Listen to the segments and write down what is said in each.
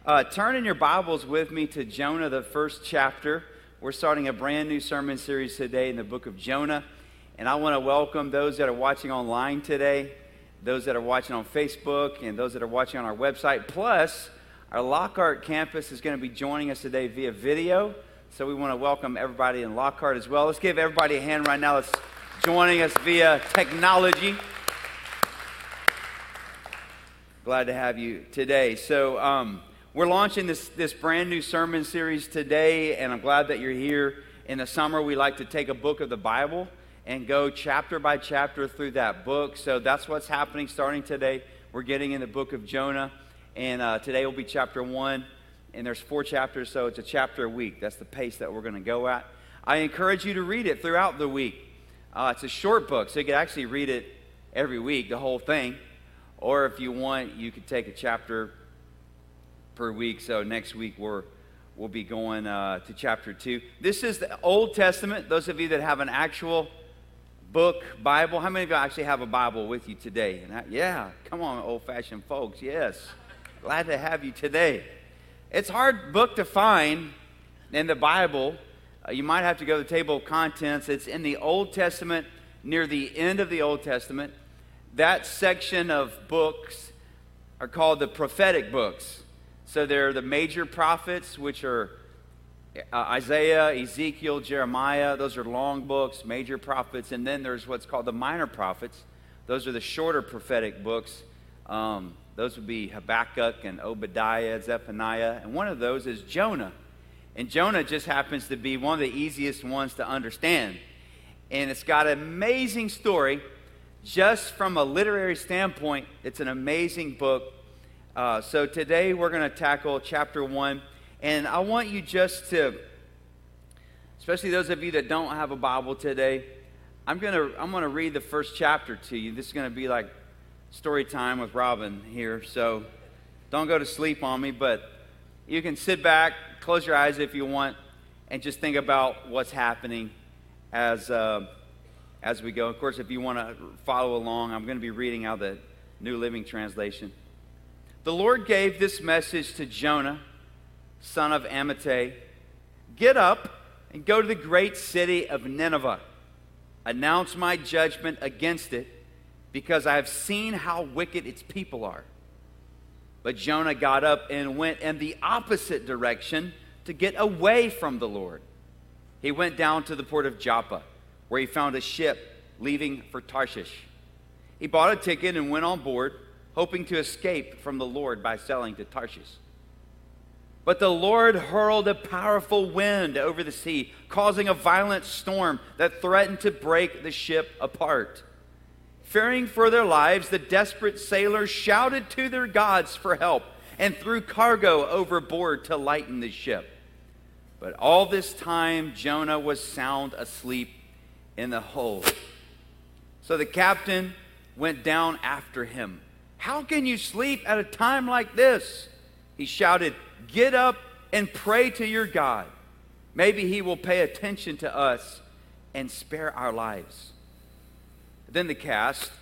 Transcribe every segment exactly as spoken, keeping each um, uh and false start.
Uh, turn in your Bibles with me to Jonah, the first chapter. We're starting a brand new sermon series today in the book of Jonah. And I want to welcome those that are watching online today, those that are watching on Facebook, and those that are watching on our website. Plus, our Lockhart campus is going to be joining us today via video. So we want to welcome everybody in Lockhart as well. Let's give everybody a hand right now that's joining us via technology. Glad to have you today. So um, we're launching this, this brand new sermon series today, and I'm glad that you're here. In the summer, we like to take a book of the Bible and go chapter by chapter through that book. So that's what's happening starting today. We're getting in the book of Jonah, and uh, today will be chapter one, and there's four chapters, so it's a chapter a week. That's the pace that we're going to go at. I encourage you to read it throughout the week. Uh, it's a short book, so you can actually read it every week, the whole thing. Or if you want, you could take a chapter per week. So next week we're, we'll be going uh, to chapter two. This is the Old Testament. Those of you that have an actual book, Bible. How many of you actually have a Bible with you today? And I, yeah, come on, old-fashioned folks. Yes, glad to have you today. It's a hard book to find in the Bible. Uh, you might have to go to the table of contents. It's in the Old Testament, near the end of the Old Testament. That section of books are called the prophetic books. So they're the major prophets, which are uh, Isaiah, Ezekiel, Jeremiah. Those are long books, major prophets. And then there's what's called the minor prophets. Those are the shorter prophetic books. Um, those would be Habakkuk and Obadiah, Zephaniah. And one of those is Jonah. And Jonah just happens to be one of the easiest ones to understand. And it's got an amazing story. Just from a literary standpoint, it's an amazing book. Uh, so today we're going to tackle chapter one. And I want you just to, especially those of you that don't have a Bible today, I'm going to I'm going to read the first chapter to you. This is going to be like story time with Robin here. So don't go to sleep on me, but you can sit back, close your eyes if you want, and just think about what's happening as uh, as we go. Of course, if you want to follow along, I'm going to be reading out the New Living Translation. The Lord gave this message to Jonah, son of Amittai. Get up and go to the great city of Nineveh. Announce my judgment against it, because I have seen how wicked its people are. But Jonah got up and went in the opposite direction to get away from the Lord. He went down to the port of Joppa, where he found a ship leaving for Tarshish. He bought a ticket and went on board, hoping to escape from the Lord by sailing to Tarshish. But the Lord hurled a powerful wind over the sea, causing a violent storm that threatened to break the ship apart. Fearing for their lives, the desperate sailors shouted to their gods for help and threw cargo overboard to lighten the ship. But all this time, Jonah was sound asleep in the hold. So the captain went down after him. How can you sleep at a time like this? He shouted, get up and pray to your God. Maybe he will pay attention to us and spare our lives. Then the cast,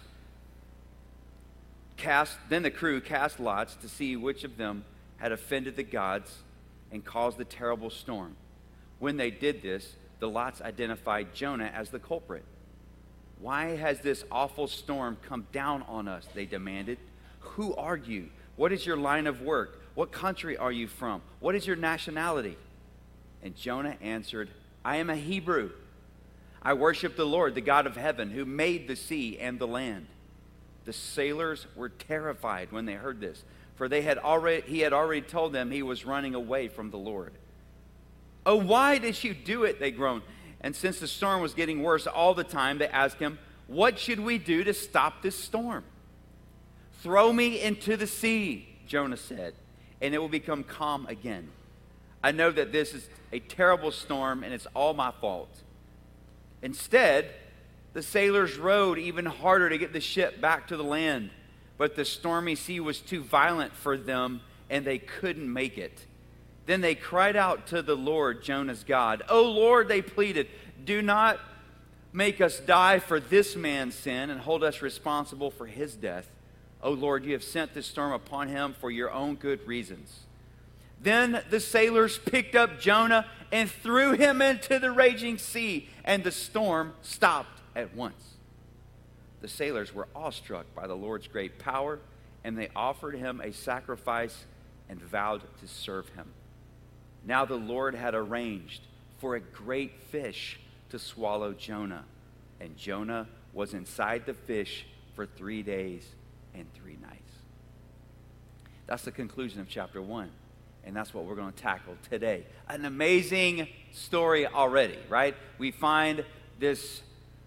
cast, then the crew cast lots to see which of them had offended the gods and caused the terrible storm. When they did this, the lots identified Jonah as the culprit. Why has this awful storm come down on us? They demanded. Who are you? What is your line of work? What country are you from? What is your nationality? And Jonah answered, I am a Hebrew. I worship the Lord, the God of heaven, who made the sea and the land. The sailors were terrified when they heard this, for they had already he had already told them he was running away from the Lord. Oh, why did you do it? They groaned. And since the storm was getting worse all the time, they asked him, what should we do to stop this storm? Throw me into the sea, Jonah said, and it will become calm again. I know that this is a terrible storm and it's all my fault. Instead, the sailors rowed even harder to get the ship back to the land, but the stormy sea was too violent for them and they couldn't make it. Then they cried out to the Lord, Jonah's God. Oh Lord, they pleaded, do not make us die for this man's sin and hold us responsible for his death. Oh Lord, you have sent this storm upon him for your own good reasons. Then the sailors picked up Jonah and threw him into the raging sea, and the storm stopped at once. The sailors were awestruck by the Lord's great power, and they offered him a sacrifice and vowed to serve him. Now the Lord had arranged for a great fish to swallow Jonah, and Jonah was inside the fish for three days and three nights. That's the conclusion of chapter one. And that's what we're going to tackle today. An amazing story already, right? We find this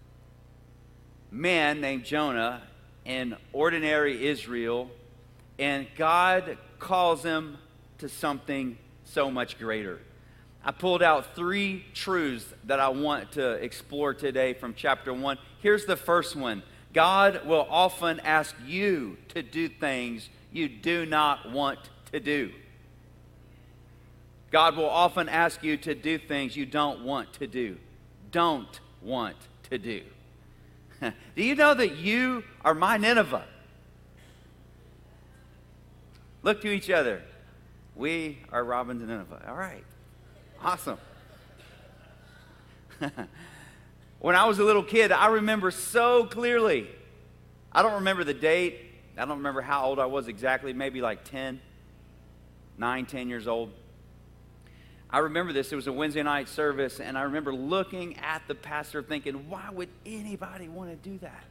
man named Jonah in ordinary Israel, and God calls him to something so much greater. I pulled out three truths that I want to explore today from chapter one. Here's the first one. God will often ask you to do things you do not want to do. God will often ask you to do things you don't want to do. Don't want to do. Do you know that you are my Nineveh? Look to each other. We are Robin's Nineveh. All right. Awesome. When I was a little kid, I remember so clearly. I don't remember the date. I don't remember how old I was exactly. Maybe like ten, nine, ten years old. I remember this. It was a Wednesday night service, and I remember looking at the pastor thinking, why would anybody want to do that?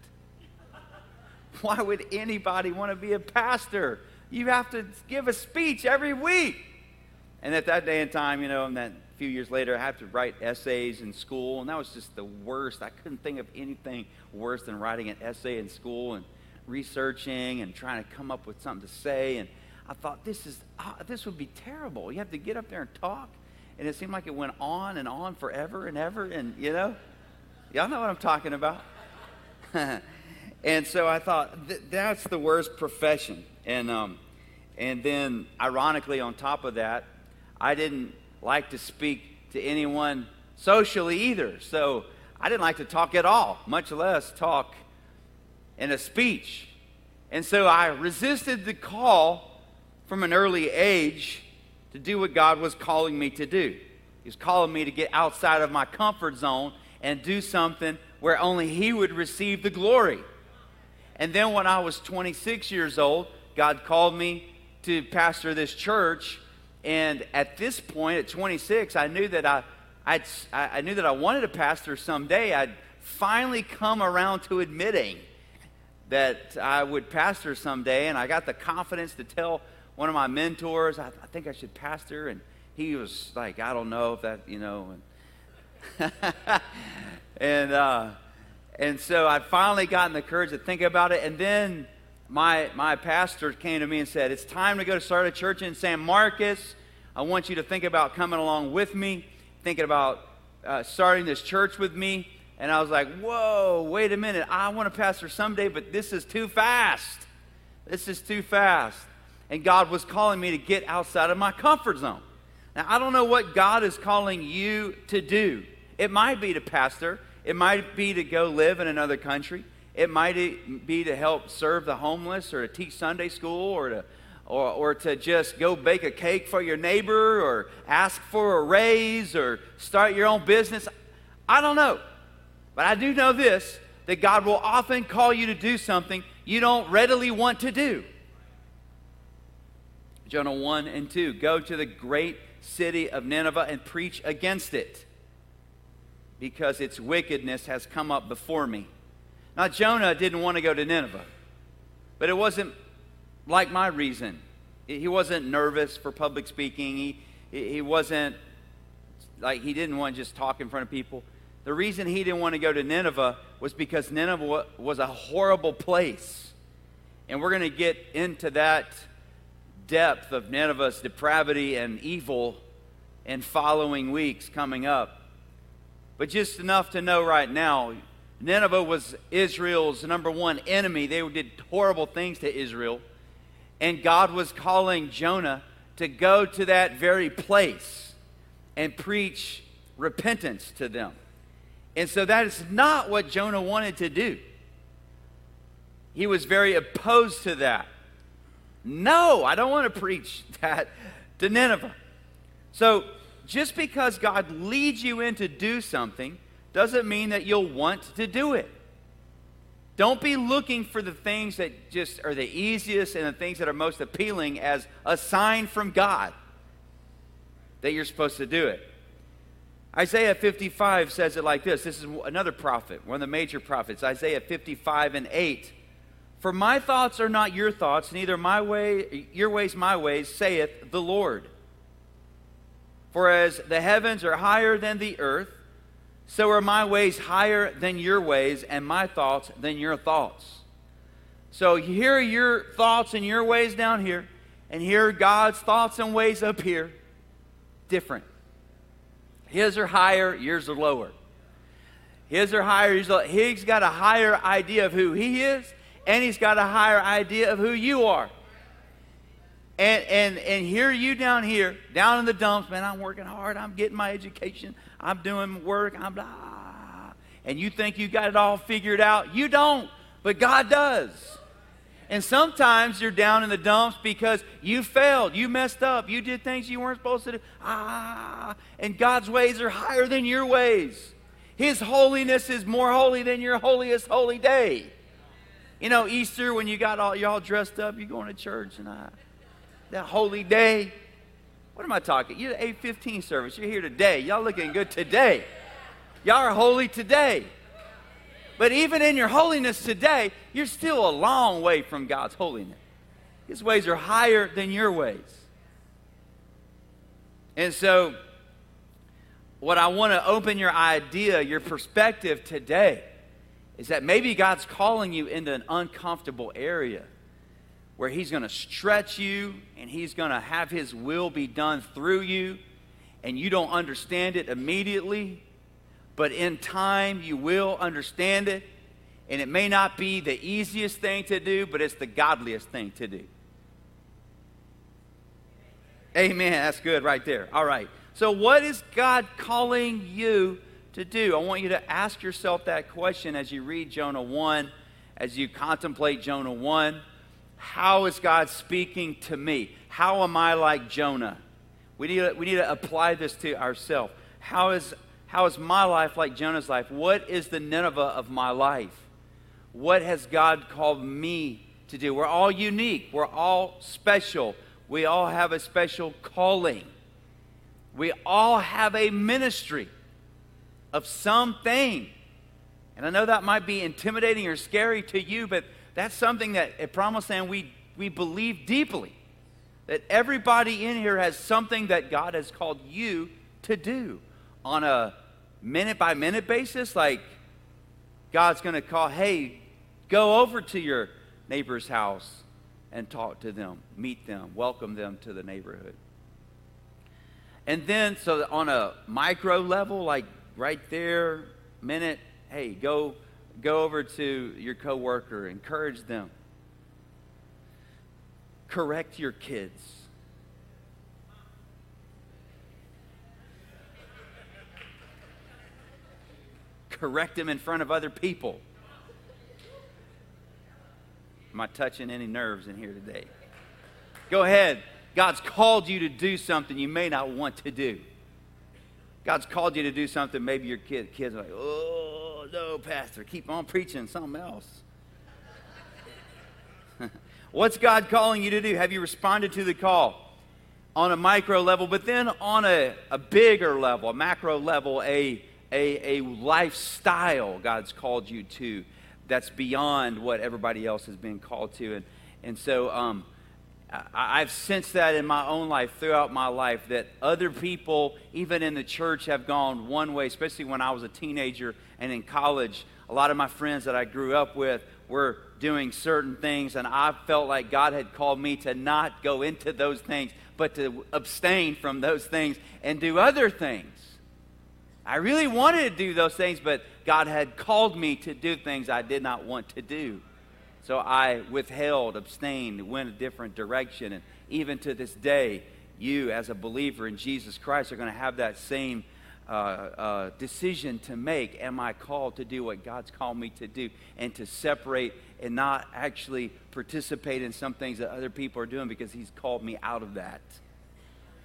Why would anybody want to be a pastor? You have to give a speech every week. And at that day and time, you know, and then a few years later, I had to write essays in school, and that was just the worst. I couldn't think of anything worse than writing an essay in school and researching and trying to come up with something to say. And I thought, this is uh, this would be terrible. You have to get up there and talk. And it seemed like it went on and on forever and ever. And, you know, y'all know what I'm talking about. And so I thought, th- that's the worst profession. And, um, and then, ironically, on top of that, I didn't like to speak to anyone socially either. So I didn't like to talk at all, much less talk in a speech. And so I resisted the call from an early age to do what God was calling me to do. He was calling me to get outside of my comfort zone and do something where only He would receive the glory. And then when I was twenty-six years old, God called me to pastor this church. And at this point, at twenty-six, I knew that I, I'd, I knew that I wanted to pastor someday. I'd finally come around to admitting that I would pastor someday, and I got the confidence to tell one of my mentors, I, I think I should pastor, and he was like, I don't know if that, you know, and and, uh, and so I'd finally gotten the courage to think about it, and then my my pastor came to me and said, it's time to go to start a church in San Marcos. I want you to think about coming along with me, thinking about uh, starting this church with me. And I was like, whoa, wait a minute. I want to pastor someday, but this is too fast. This is too fast. And God was calling me to get outside of my comfort zone. Now, I don't know what God is calling you to do. It might be to pastor. It might be to go live in another country. It might be to help serve the homeless, or to teach Sunday school, or to or, or to just go bake a cake for your neighbor, or ask for a raise, or start your own business. I don't know. But I do know this, that God will often call you to do something you don't readily want to do. Jonah one and two, go to the great city of Nineveh and preach against it, because its wickedness has come up before me. Now, Jonah didn't want to go to Nineveh, but it wasn't like my reason. He wasn't nervous for public speaking. He, he wasn't, like, he didn't want to just talk in front of people. The reason he didn't want to go to Nineveh was because Nineveh was a horrible place. And we're going to get into that depth of Nineveh's depravity and evil in following weeks coming up. But just enough to know right now, Nineveh was Israel's number one enemy. They did horrible things to Israel. And God was calling Jonah to go to that very place and preach repentance to them. And so that is not what Jonah wanted to do. He was very opposed to that. No, I don't want to preach that to Nineveh. So just because God leads you in to do something doesn't mean that you'll want to do it. Don't be looking for the things that just are the easiest and the things that are most appealing as a sign from God that you're supposed to do it. Isaiah fifty-five says it like this. This is another prophet, one of the major prophets. Isaiah fifty-five and eight. For my thoughts are not your thoughts, neither my way, your ways my ways, saith the Lord. For as the heavens are higher than the earth, so are my ways higher than your ways, and my thoughts than your thoughts. So here are your thoughts and your ways down here, and here are God's thoughts and ways up here. Different. His are higher, yours are lower. His are higher, yours are lower. He's got a higher idea of who he is, and he's got a higher idea of who you are. And, and, and here you down here, down in the dumps, man, I'm working hard, I'm getting my education, I'm doing work, I'm blah. And you think you got it all figured out. You don't, but God does. And sometimes you're down in the dumps because you failed, you messed up, you did things you weren't supposed to do. Ah, and God's ways are higher than your ways. His holiness is more holy than your holiest holy day. You know, Easter, when you got all, you're all dressed up, you're going to church, and I... that holy day. What am I talking? You're the eight fifteen service. You're here today. Y'all looking good today. Y'all are holy today. But even in your holiness today, you're still a long way from God's holiness. His ways are higher than your ways. And so, what I want to open your idea, your perspective today, is that maybe God's calling you into an uncomfortable area where he's going to stretch you and he's going to have his will be done through you, and you don't understand it immediately, but in time you will understand it, and it may not be the easiest thing to do, but it's the godliest thing to do. Amen. That's good right there. All right. So what is God calling you to do? I want you to ask yourself that question as you read Jonah one, as you contemplate Jonah one. How is God speaking to me? How am I like Jonah? We need to, we need to apply this to ourselves. How is, how is my life like Jonah's life? What is the Nineveh of my life? What has God called me to do? We're all unique. We're all special. We all have a special calling. We all have a ministry of something. And I know that might be intimidating or scary to you, but that's something that at Promised Land we, we believe deeply. That everybody in here has something that God has called you to do on a minute-by-minute basis. Like God's going to call, hey, go over to your neighbor's house and talk to them, meet them, welcome them to the neighborhood. And then, so on a micro level, like right there, minute, hey, go go over to your coworker, encourage them. Correct your kids. Correct them in front of other people. Am I touching any nerves in here today? Go ahead. God's called you to do something you may not want to do. God's called you to do something maybe your kid, kids are like, oh, no, Pastor, keep on preaching something else. What's God calling you to do? Have you responded to the call on a micro level, but then on a, a bigger level, a macro level, a, a, a lifestyle God's called you to that's beyond what everybody else has been called to. And, and so um, I, I've sensed that in my own life, throughout my life, that other people, even in the church, have gone one way, especially when I was a teenager and in college. A lot of my friends that I grew up with were doing certain things, and I felt like God had called me to not go into those things, but to abstain from those things and do other things. I really wanted to do those things, but God had called me to do things I did not want to do. So I withheld, abstained, went a different direction. And even to this day, you as a believer in Jesus Christ are going to have that same uh, uh, decision to make. Am I called to do what God's called me to do, and to separate and not actually participate in some things that other people are doing because He's called me out of that?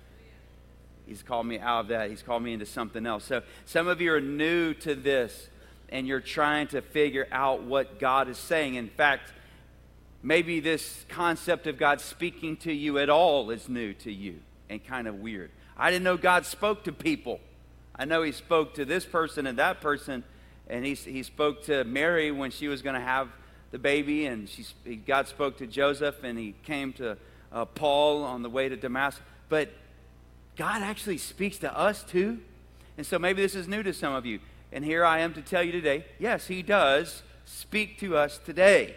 He's called me out of that. He's called me into something else. So some of you are new to this, and you're trying to figure out what God is saying. In fact, maybe this concept of God speaking to you at all is new to you and kind of weird. I didn't know God spoke to people. I know he spoke to this person and that person, and he, he spoke to Mary when she was going to have the baby, and she, God spoke to Joseph, and he came to uh, Paul on the way to Damascus. But God actually speaks to us too. And so maybe this is new to some of you. And here I am to tell you today, yes, he does speak to us today.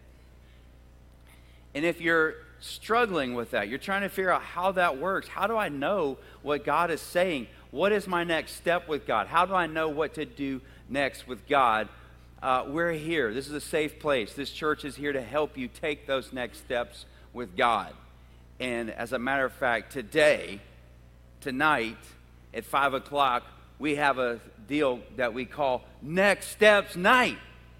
And if you're struggling with that, you're trying to figure out how that works. How do I know what God is saying? What is my next step with God? How do I know what to do next with God? Uh, we're here. This is a safe place. This church is here to help you take those next steps with God. And as a matter of fact, today, tonight, at five o'clock, we have a deal that we call Next Steps Night.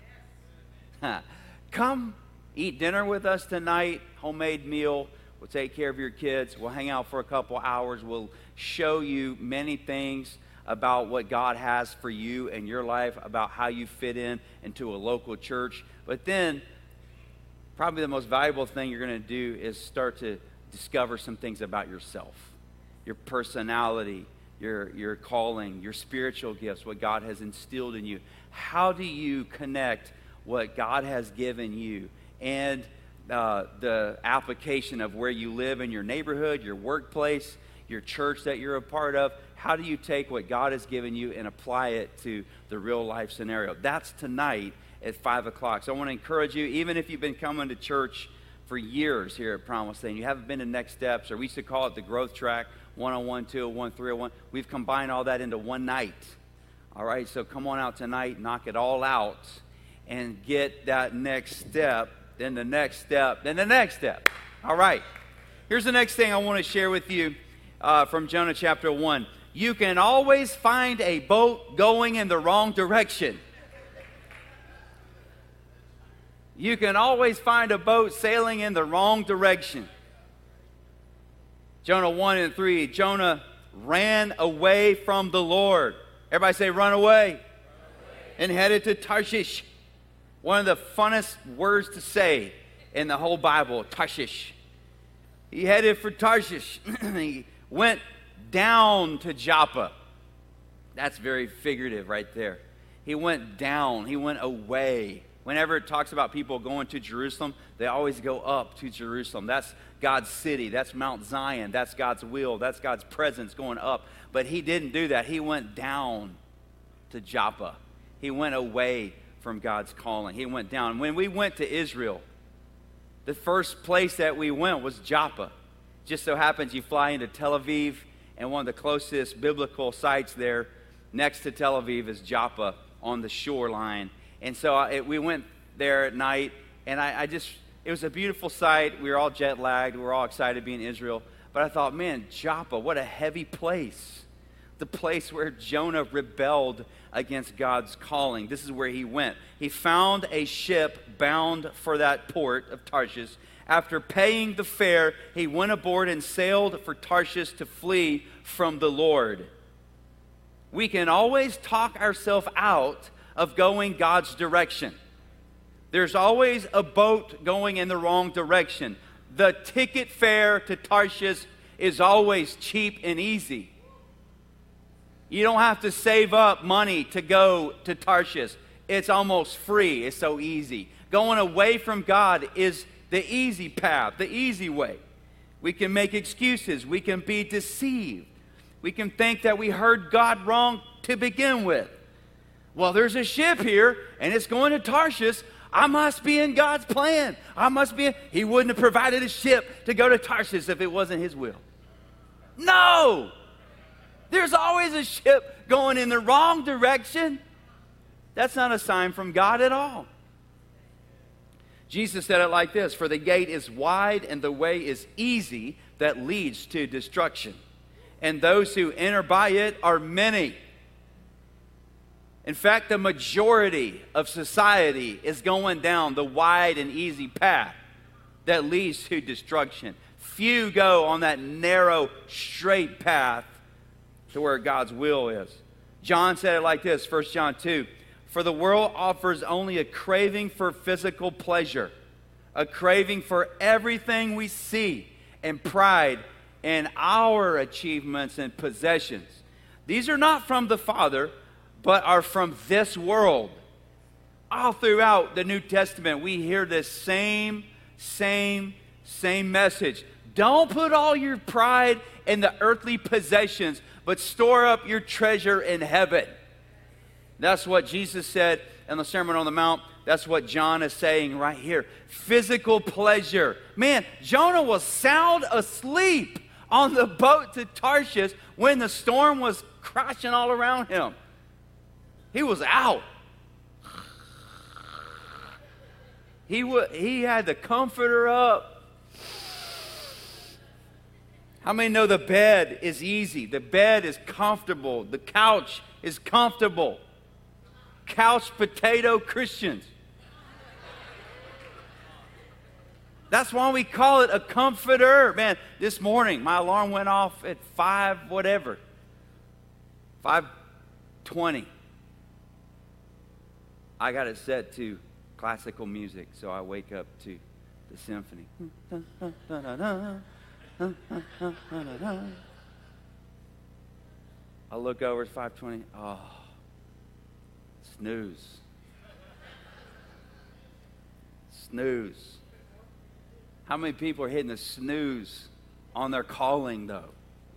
Come eat dinner with us tonight, homemade meal. We'll take care of your kids. We'll hang out for a couple hours. We'll show you many things about what God has for you and your life, about how you fit in into a local church. But then, probably the most valuable thing you're going to do is start to discover some things about yourself, your personality, your, your calling, your spiritual gifts, what God has instilled in you. How do you connect what God has given you and uh, the application of where you live in your neighborhood, your workplace, your church that you're a part of? How do you take what God has given you and apply it to the real life scenario? That's tonight at five o'clock. So I want to encourage you, even if you've been coming to church for years here at Promise Land, you haven't been to Next Steps, or we used to call it the Growth Track, one oh one, two oh one, three oh one. We've combined all that into one night. All right, so come on out tonight, knock it all out, and get that next step, then the next step, then the next step. All right, here's the next thing I want to share with you uh, from Jonah chapter one. You can always find a boat going in the wrong direction. You can always find a boat sailing in the wrong direction. Jonah one and three, Jonah ran away from the Lord. Everybody say, run away. Run away. And headed to Tarshish. One of the funnest words to say in the whole Bible, Tarshish. He headed for Tarshish. He went down to Joppa. That's very figurative right there. He went down. He went away. Whenever it talks about people going to Jerusalem, they always go up to Jerusalem. That's God's city. That's Mount Zion. That's God's will. That's God's presence going up. But he didn't do that. He went down to Joppa. He went away from God's calling. He went down. When we went to Israel, the first place that we went was Joppa. Just so happens you fly into Tel Aviv, and one of the closest biblical sites there next to Tel Aviv is Joppa on the shoreline. And so I, it, we went there at night, and I, I just, it was a beautiful sight. We were all jet lagged. We were all excited to be in Israel. But I thought, man, Joppa, what a heavy place. The place where Jonah rebelled against God's calling. This is where he went. He found a ship bound for that port of Tarshish. After paying the fare, he went aboard and sailed for Tarshish to flee from the Lord. We can always talk ourselves out of going God's direction. There's always a boat going in the wrong direction. The ticket fare to Tarshish is always cheap and easy. You don't have to save up money to go to Tarshish. It's almost free. It's so easy. Going away from God is the easy path, the easy way. We can make excuses. We can be deceived. We can think that we heard God wrong to begin with. Well, there's a ship here, and it's going to Tarshish. I must be in God's plan. I must be in. He wouldn't have provided a ship to go to Tarshish if it wasn't his will. No! There's always a ship going in the wrong direction. That's not a sign from God at all. Jesus said it like this, for the gate is wide and the way is easy that leads to destruction, and those who enter by it are many. In fact, the majority of society is going down the wide and easy path that leads to destruction. Few go on that narrow, straight path to where God's will is. John said it like this, First John two. For the world offers only a craving for physical pleasure, a craving for everything we see, and pride in our achievements and possessions. These are not from the Father, but are from this world. All throughout the New Testament, we hear this same, same, same message. Don't put all your pride in the earthly possessions, but store up your treasure in heaven. That's what Jesus said in the Sermon on the Mount. That's what John is saying right here. Physical pleasure. Man, Jonah was sound asleep on the boat to Tarshish when the storm was crashing all around him. He was out. He, w- he had the comforter up. How many know the bed is easy? The bed is comfortable. The couch is comfortable. Couch potato Christians. That's why we call it a comforter. Man, this morning my alarm went off at five whatever. five twenty. I got it set to classical music, so I wake up to the symphony. I look over at five twenty. Oh, snooze. Snooze. How many people are hitting the snooze on their calling, though?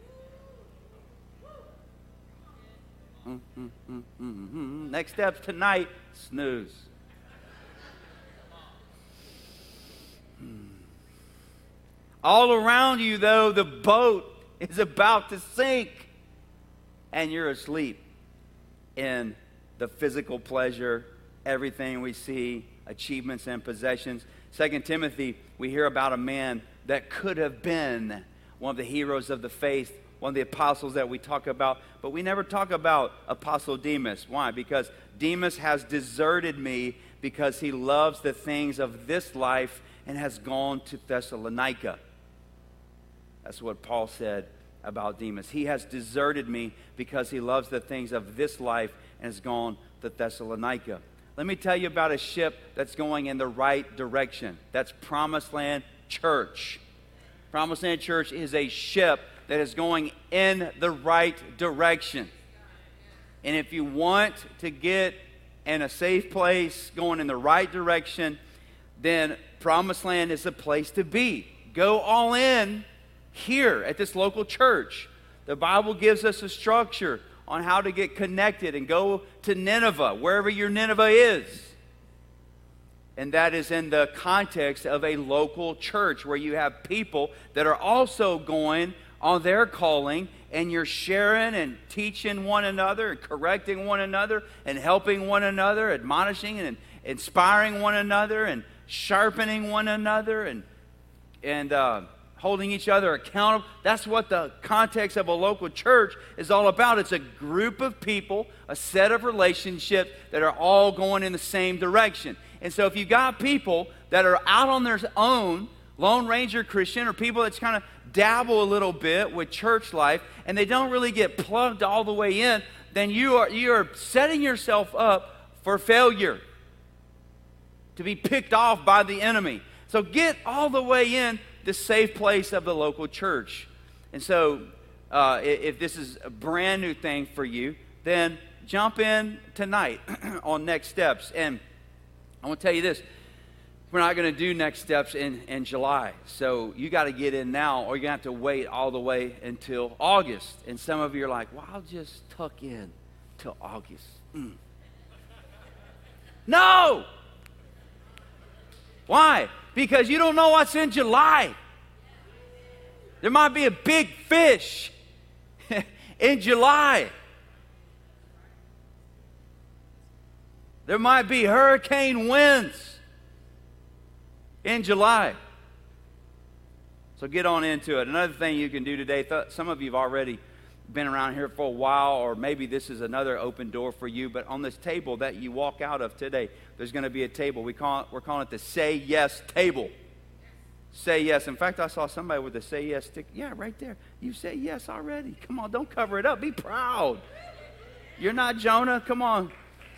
Mm, mm, mm, mm, mm. Next steps tonight, snooze. All around you, though, the boat is about to sink, and you're asleep in the physical pleasure, everything we see, achievements and possessions. Second Timothy, we hear about a man that could have been one of the heroes of the faith, one of the apostles that we talk about, but we never talk about Apostle Demas. Why? Because Demas has deserted me because he loves the things of this life and has gone to Thessalonica. That's what Paul said about Demas. He has deserted me because he loves the things of this life and has gone to Thessalonica. Let me tell you about a ship that's going in the right direction. That's Promised Land Church. Promised Land Church is a ship that is going in the right direction. And if you want to get in a safe place, going in the right direction, then Promised Land is the place to be. Go all in here at this local church. The Bible gives us a structure on how to get connected and go to Nineveh, wherever your Nineveh is. And that is in the context of a local church where you have people that are also going on their calling, and you're sharing and teaching one another and correcting one another and helping one another, admonishing and inspiring one another and sharpening one another and and uh, holding each other accountable. That's what the context of a local church is all about. It's a group of people, a set of relationships that are all going in the same direction. And so if you've got people that are out on their own, Lone Ranger Christian, or people that's kind of dabble a little bit with church life and they don't really get plugged all the way in, then you are you are setting yourself up for failure, to be picked off by the enemy. So get all the way in the safe place of the local church. And so uh, if this is a brand new thing for you, then jump in tonight on Next Steps. And I want to tell you this. We're not going to do Next Steps in, in July. So you got to get in now, or you're going to have to wait all the way until August. And some of you are like, well, I'll just tuck in till August. Mm. No! Why? Because you don't know what's in July. There might be a big fish in July. There might be hurricane winds in July. So get on into it. Another thing you can do today, th- some of you have already been around here for a while, or maybe this is another open door for you, but on this table that you walk out of today, there's going to be a table. We call it, we're calling it the Say Yes table. say yes. In fact, I saw somebody with a say yes stick. Yeah, right there. You say yes already. Come on, don't cover it up. Be proud. You're not Jonah. Come on.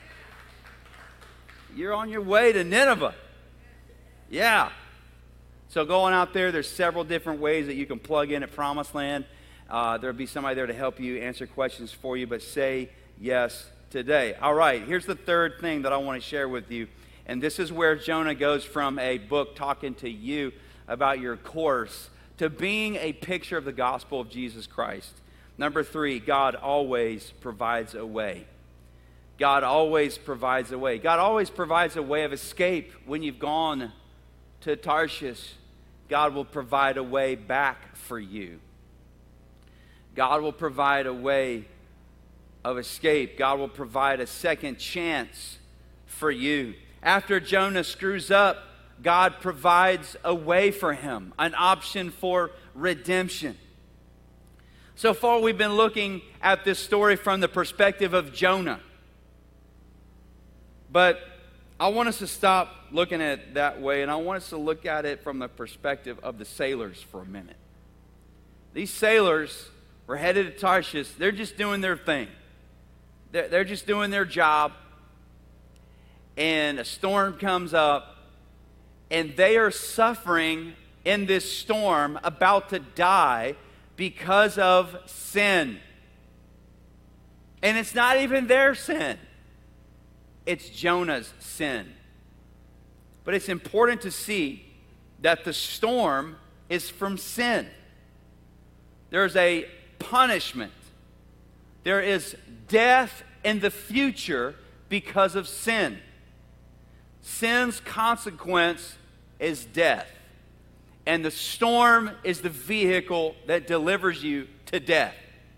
You're on your way to Nineveh. Yeah. So going out there, there's several different ways that you can plug in at Promised Land. Uh, there'll be somebody there to help you answer questions for you, but say yes today. All right, here's the third thing that I want to share with you. And this is where Jonah goes from a book talking to you about your course to being a picture of the gospel of Jesus Christ. Number three, God always provides a way. God always provides a way. God always provides a way of escape. When you've gone to Tarshish, God will provide a way back for you. God will provide a way of escape. God will provide a second chance for you. After Jonah screws up, God provides a way for him, an option for redemption. So far, we've been looking at this story from the perspective of Jonah. But I want us to stop looking at it that way, and I want us to look at it from the perspective of the sailors for a minute. These sailors were headed to Tarshish. They're just doing their thing. They're, they're just doing their job. And a storm comes up, and they are suffering in this storm, about to die because of sin. And it's not even their sin. It's Jonah's sin. But it's important to see that the storm is from sin. There's a punishment. There is death in the future because of sin. Sin's consequence is death. And the storm is the vehicle that delivers you to death.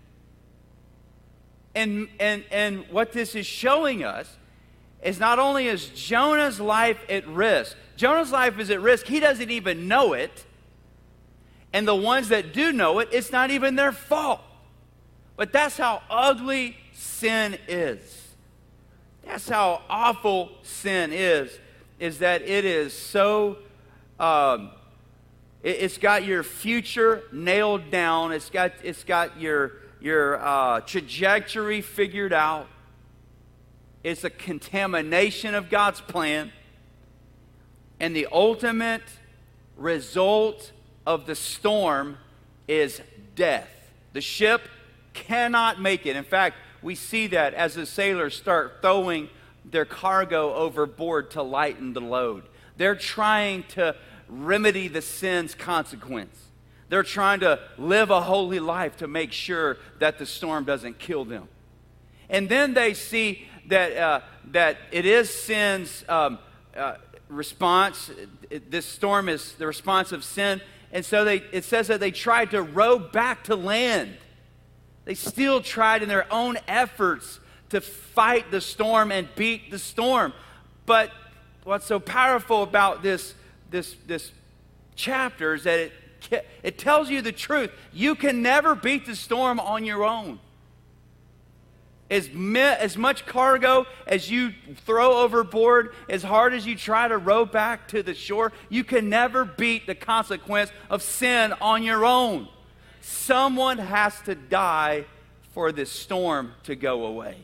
And, and, and what this is showing us is not only is Jonah's life at risk. Jonah's life is at risk. He doesn't even know it. And the ones that do know it, it's not even their fault. But that's how ugly sin is. That's how awful sin is, is that it is so, um, it, it's got your future nailed down. It's got, it's got your, your uh, trajectory figured out. It's a contamination of God's plan. And the ultimate result of the storm is death. The ship cannot make it. In fact, we see that as the sailors start throwing their cargo overboard to lighten the load. They're trying to remedy the sin's consequence. They're trying to live a holy life to make sure that the storm doesn't kill them. And then they see that uh, that it is sin's um, uh, response. This storm is the response of sin. And so they, it says that they tried to row back to land. They still tried in their own efforts to fight the storm and beat the storm. But what's so powerful about this, this, this chapter is that it, it tells you the truth. You can never beat the storm on your own. As, me, as much cargo as you throw overboard, as hard as you try to row back to the shore, you can never beat the consequence of sin on your own. Someone has to die for this storm to go away.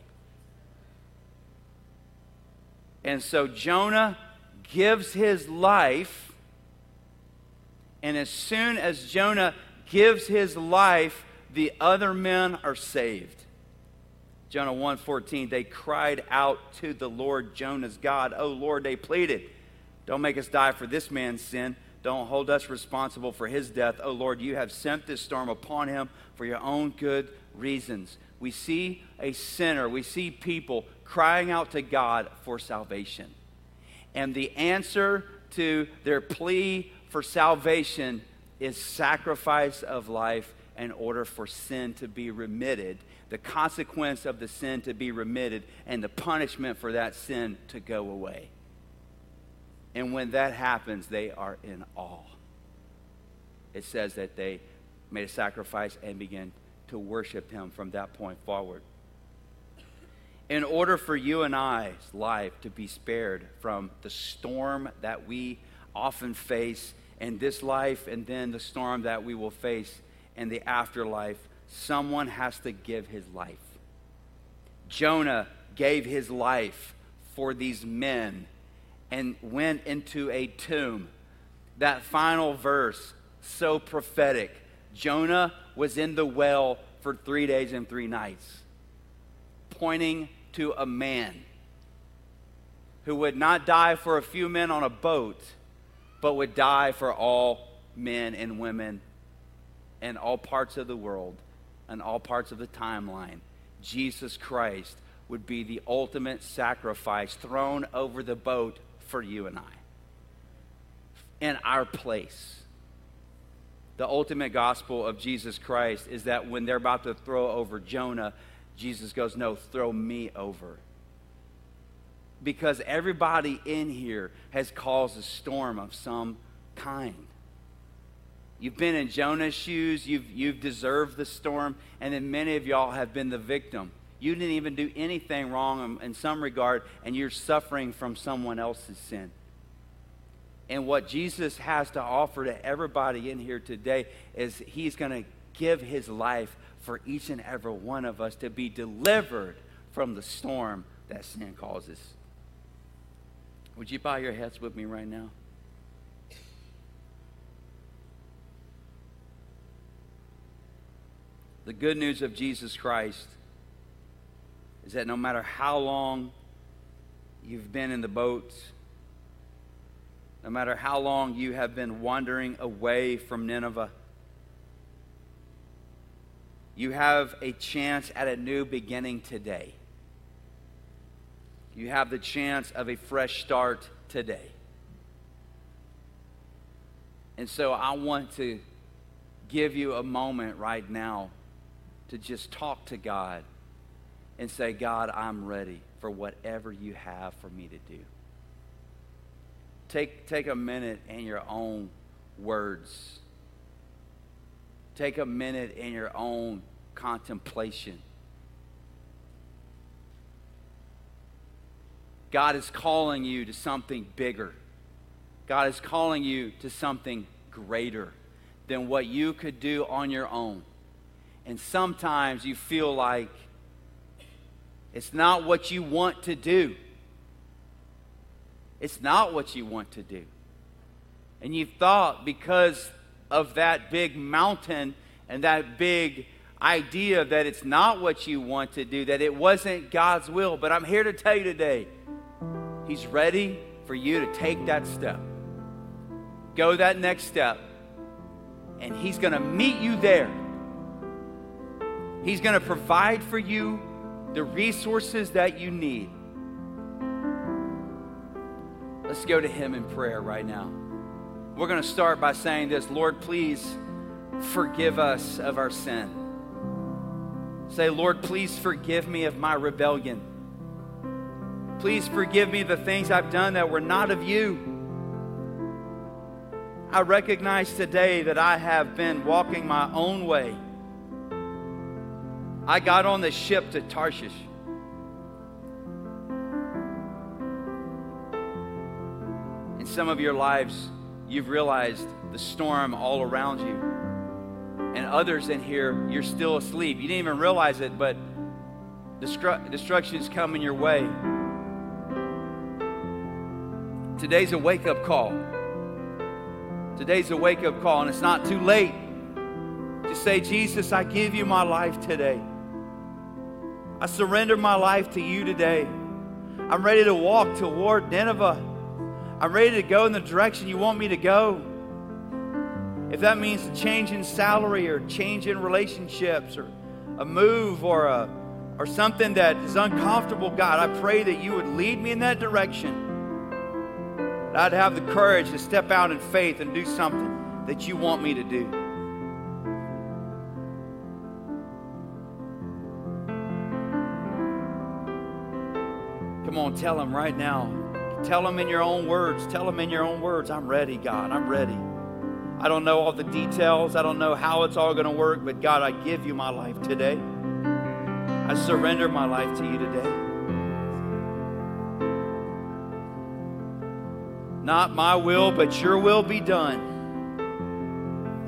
And so Jonah gives his life, and as soon as Jonah gives his life, the other men are saved. Jonah one fourteen, they cried out to the Lord, Jonah's God. Oh, Lord, they pleaded, don't make us die for this man's sin. Don't hold us responsible for his death. Oh, Lord, you have sent this storm upon him for your own good reasons. We see a sinner, we see people crying out to God for salvation. And the answer to their plea for salvation is sacrifice of life in order for sin to be remitted, the consequence of the sin to be remitted, and the punishment for that sin to go away. And when that happens, they are in awe. It says that they made a sacrifice and began to worship him from that point forward. In order for you and I's life to be spared from the storm that we often face in this life and then the storm that we will face in the afterlife, someone has to give his life. Jonah gave his life for these men and went into a tomb. That final verse, so prophetic. Jonah was in the well for three days and three nights, pointing to a man who would not die for a few men on a boat, but would die for all men and women in all parts of the world and all parts of the timeline. Jesus Christ would be the ultimate sacrifice thrown over the boat for you and I, in our place. The ultimate gospel of Jesus Christ is that when they're about to throw over Jonah, Jesus goes, no, throw me over. Because everybody in here has caused a storm of some kind. You've been in Jonah's shoes, you've, you've deserved the storm, and then many of y'all have been the victim. You didn't even do anything wrong in, in some regard, and you're suffering from someone else's sin. And what Jesus has to offer to everybody in here today is he's going to give his life for each and every one of us to be delivered from the storm that sin causes. Would you bow your heads with me right now? The good news of Jesus Christ is that no matter how long you've been in the boat, no matter how long you have been wandering away from Nineveh, you have a chance at a new beginning today. You have the chance of a fresh start today. And so I want to give you a moment right now to just talk to God and say, God, I'm ready for whatever you have for me to do. Take, take a minute in your own words. Take a minute in your own contemplation. God is calling you to something bigger. God is calling you to something greater than what you could do on your own. And sometimes you feel like it's not what you want to do. It's not what you want to do. And you thought because of that big mountain and that big idea that it's not what you want to do, that it wasn't God's will. But I'm here to tell you today, He's ready for you to take that step. Go that next step. And He's going to meet you there. He's going to provide for you the resources that you need. Let's go to Him in prayer right now. We're going to start by saying this: Lord, please forgive us of our sin. Say, Lord, please forgive me of my rebellion. Please forgive me the things I've done that were not of you. I recognize today that I have been walking my own way. I got on the ship to Tarshish. In some of your lives, you've realized the storm all around you. And others in here, you're still asleep. You didn't even realize it, but destru- destruction's coming your way. Today's a wake-up call. Today's a wake-up call, and it's not too late. Just say, Jesus, I give you my life today. I surrender my life to you today. I'm ready to walk toward Nineveh. I'm ready to go in the direction you want me to go. If that means a change in salary or change in relationships or a move or a or something that is uncomfortable, God, I pray that you would lead me in that direction. That I'd have the courage to step out in faith and do something that you want me to do. Come on, tell Him right now. Tell Him in your own words. Tell Him in your own words, I'm ready, God. I'm ready. I don't know all the details. I don't know how it's all going to work, but God, I give you my life today. I surrender my life to you today. Not my will, but your will be done.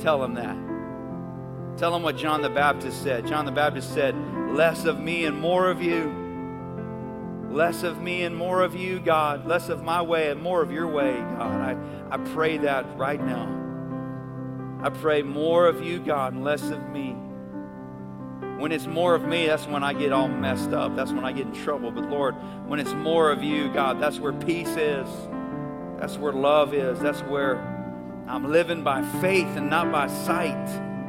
Tell them that. Tell them what John the Baptist said. John the Baptist said, less of me and more of you. Less of me and more of you, God. Less of my way and more of your way, God. I, I pray that right now. I pray more of you, God, and less of me. When it's more of me, that's when I get all messed up. That's when I get in trouble. But Lord, when it's more of you, God, that's where peace is. That's where love is. That's where I'm living by faith and not by sight.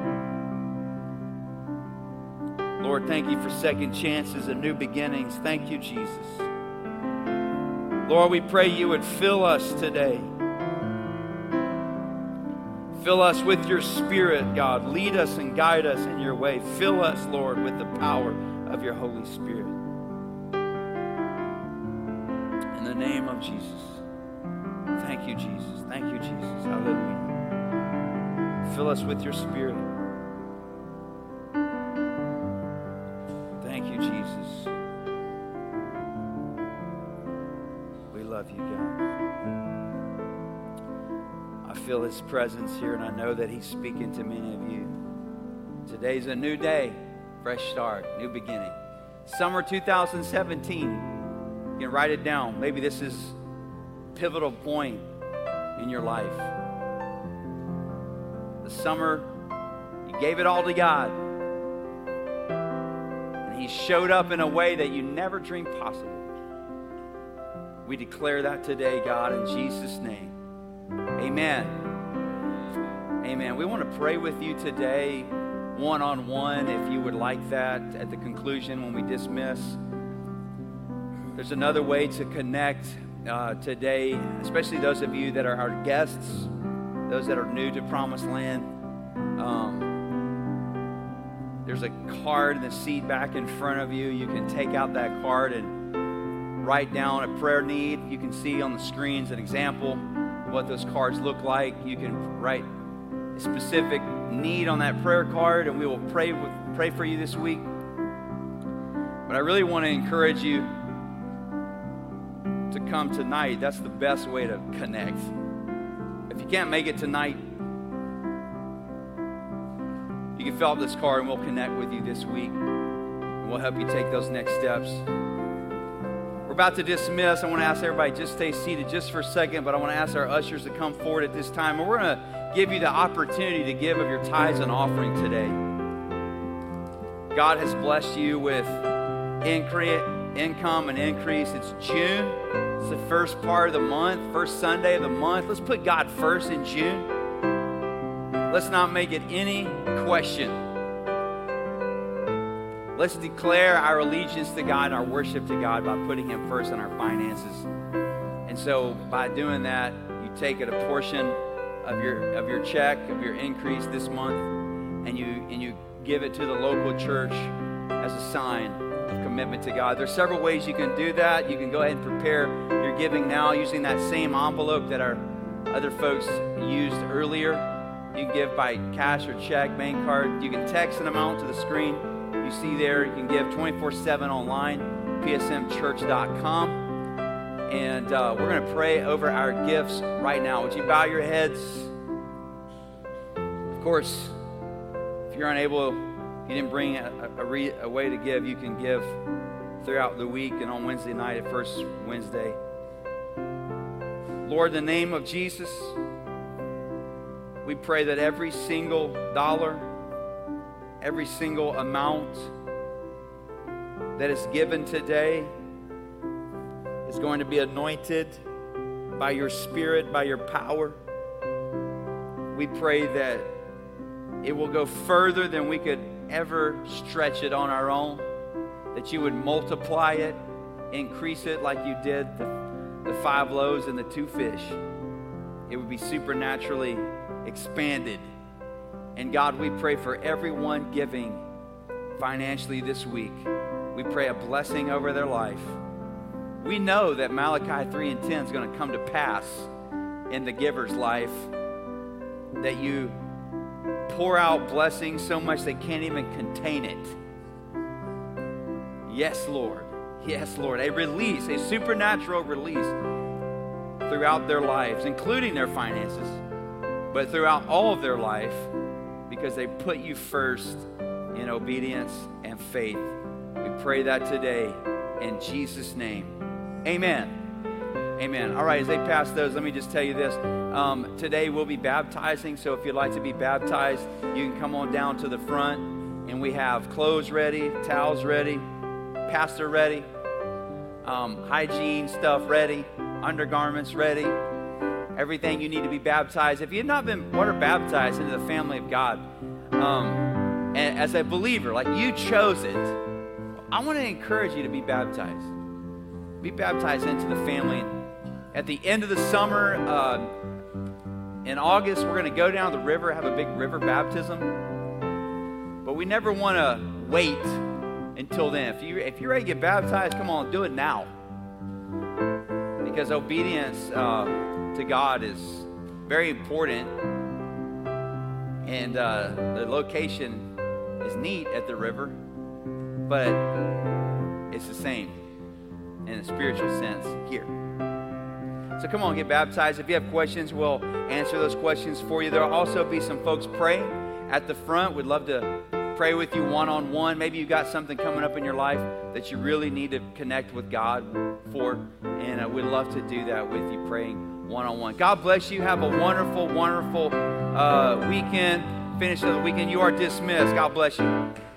Lord, thank you for second chances and new beginnings. Thank you, Jesus. Lord, we pray you would fill us today. Fill us with your Spirit, God. Lead us and guide us in your way. Fill us, Lord, with the power of your Holy Spirit. In the name of Jesus. Thank you, Jesus. Thank you, Jesus. Hallelujah. Fill us with your Spirit. Thank you, Jesus. We love you, God. I feel his presence here, and I know that he's speaking to many of you. Today's a new day, fresh start, new beginning. Summer two thousand seventeen. You can write it down. Maybe this is a pivotal point in your life. The summer, you gave it all to God. And he showed up in a way that you never dreamed possible. We declare that today, God, in Jesus' name. Amen. Amen. We want to pray with you today, one-on-one, if you would like that, at the conclusion when we dismiss. There's another way to connect uh, today, especially those of you that are our guests, those that are new to Promised Land. Um, there's a card in the seat back in front of you. You can take out that card and write down a prayer need. You can see on the screens an example of what those cards look like. You can write a specific need on that prayer card, and we will pray with, pray for you this week. But I really want to encourage you to come tonight. That's the best way to connect. If you can't make it tonight, you can fill out this card and we'll connect with you this week. And we'll help you take those next steps. We're about to dismiss. I want to ask everybody just stay seated just for a second, but I want to ask our ushers to come forward at this time. And we're going to give you the opportunity to give of your tithes and offering today. God has blessed you with incre- income and increase. It's June. It's the first part of the month, first Sunday of the month. Let's put God first in June. Let's not make it any question. Let's declare our allegiance to God and our worship to God by putting him first in our finances. And so by doing that, you take it a portion of your of your check, of your increase this month, and you and you give it to the local church as a sign of commitment to God. There's several ways you can do that. You can go ahead and prepare your giving now using that same envelope that our other folks used earlier. You can give by cash or check, bank card. You can text an amount to the screen you see there. You can give twenty-four seven online, p s m church dot com. And uh, we're going to pray over our gifts right now. Would you bow your heads? Of course, if you're unable, if you didn't bring a, a, re, a way to give, you can give throughout the week and on Wednesday night at First Wednesday. Lord, in the name of Jesus, we pray that every single dollar, every single amount that is given today is going to be anointed by your Spirit, by your power. We pray that it will go further than we could ever stretch it on our own, that you would multiply it, increase it like you did the, the five loaves and the two fish. It would be supernaturally expanded. And God, we pray for everyone giving financially this week. We pray a blessing over their life. We know that Malachi three and ten is going to come to pass in the giver's life, that you pour out blessings so much they can't even contain it. Yes, Lord. Yes, Lord. A release, a supernatural release throughout their lives, including their finances, but throughout all of their life, because they put you first in obedience and faith. We pray that today in Jesus' name. Amen. Amen. All right, as they pass those, let me just tell you this. Um, today we'll be baptizing, so if you'd like to be baptized, you can come on down to the front, and we have clothes ready, towels ready, pastor ready, um, hygiene stuff ready, undergarments ready, everything you need to be baptized. If you've not been water baptized into the family of God, um, and as a believer, like you chose it, I want to encourage you to be baptized. Be baptized into the family. At the end of the summer, uh, in August, we're going to go down the river, have a big river baptism. But we never want to wait until then. If, you, if you're ready to get baptized, come on, do it now. Because obedience uh, to God is very important. And uh, the location is neat at the river, but it's the same in a spiritual sense here. So come on, get baptized. If you have questions, we'll answer those questions for you. There will also be some folks praying at the front. We'd love to pray with you one-on-one. Maybe you've got something coming up in your life that you really need to connect with God for, and uh, we'd love to do that with you, praying one-on-one. God bless you. Have a wonderful, wonderful uh, weekend. Finish of the weekend. You are dismissed. God bless you.